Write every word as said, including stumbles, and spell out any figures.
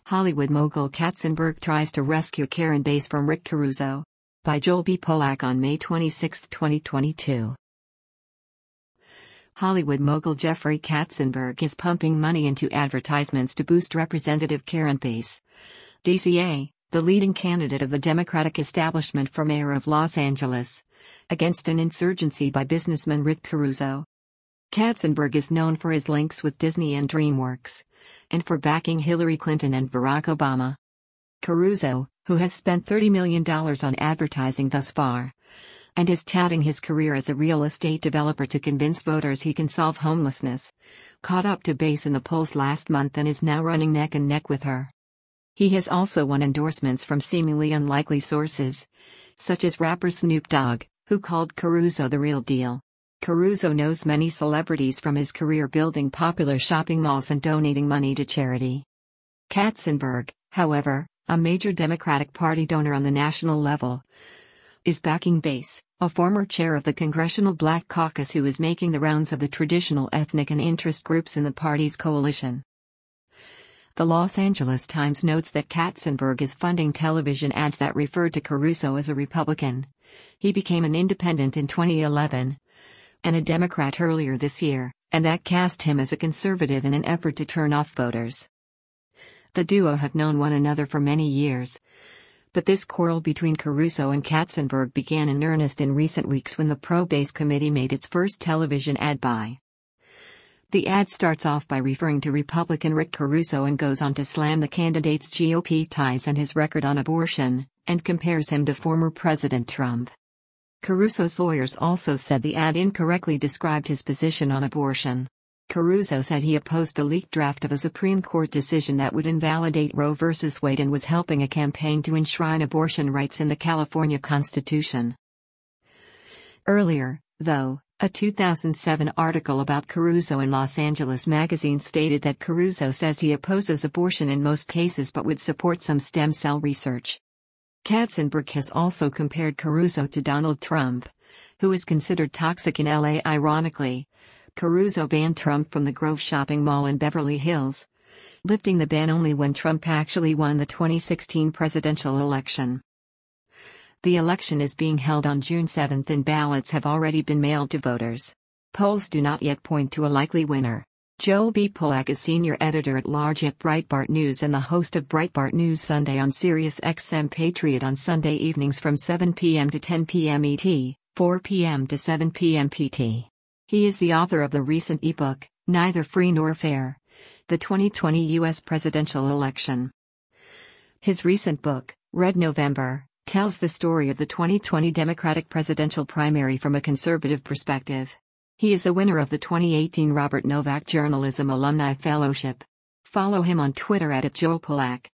Hollywood mogul Katzenberg tries to rescue Karen Bass from Rick Caruso. By Joel B. Polak on May twenty-sixth, twenty twenty-two. Hollywood mogul Jeffrey Katzenberg is pumping money into advertisements to boost Representative Karen Bass. D C A, the leading candidate of the Democratic establishment for mayor of Los Angeles, against an insurgency by businessman Rick Caruso. Katzenberg is known for his links with Disney and DreamWorks, and for backing Hillary Clinton and Barack Obama. Caruso, who has spent thirty million dollars on advertising thus far, and is touting his career as a real estate developer to convince voters he can solve homelessness, caught up to Bass in the polls last month and is now running neck and neck with her. He has also won endorsements from seemingly unlikely sources, such as rapper Snoop Dogg, who called Caruso the real deal. Caruso knows many celebrities from his career building popular shopping malls and donating money to charity. Katzenberg, however, a major Democratic Party donor on the national level, is backing Bass, a former chair of the Congressional Black Caucus who is making the rounds of the traditional ethnic and interest groups in the party's coalition. The Los Angeles Times notes that Katzenberg is funding television ads that referred to Caruso as a Republican. He became an independent in twenty eleven, and a Democrat earlier this year, and that cast him as a conservative in an effort to turn off voters. The duo have known one another for many years, but this quarrel between Caruso and Katzenberg began in earnest in recent weeks when the Pro-Bass committee made its first television ad buy. The ad starts off by referring to Republican Rick Caruso and goes on to slam the candidate's G O P ties and his record on abortion, and compares him to former President Trump. Caruso's lawyers also said the ad incorrectly described his position on abortion. Caruso said he opposed a leaked draft of a Supreme Court decision that would invalidate Roe v. Wade and was helping a campaign to enshrine abortion rights in the California Constitution. Earlier, though, a two thousand seven article about Caruso in Los Angeles magazine stated that Caruso says he opposes abortion in most cases but would support some stem cell research. Katzenberg has also compared Caruso to Donald Trump, who is considered toxic in L A. Ironically, Caruso banned Trump from the Grove shopping mall in Beverly Hills, lifting the ban only when Trump actually won the twenty sixteen presidential election. The election is being held on June seventh and ballots have already been mailed to voters. Polls do not yet point to a likely winner. Joel B. Polak is senior editor-at-large at Breitbart News and the host of Breitbart News Sunday on Sirius X M Patriot on Sunday evenings from seven p m to ten p m E T, four p m to seven p m P T. He is the author of the recent ebook, Neither Free Nor Fair: The twenty twenty U S Presidential Election. His recent book, Red November, tells the story of the twenty twenty Democratic presidential primary from a conservative perspective. He is a winner of the twenty eighteen Robert Novak Journalism Alumni Fellowship. Follow him on Twitter at Joel Polak.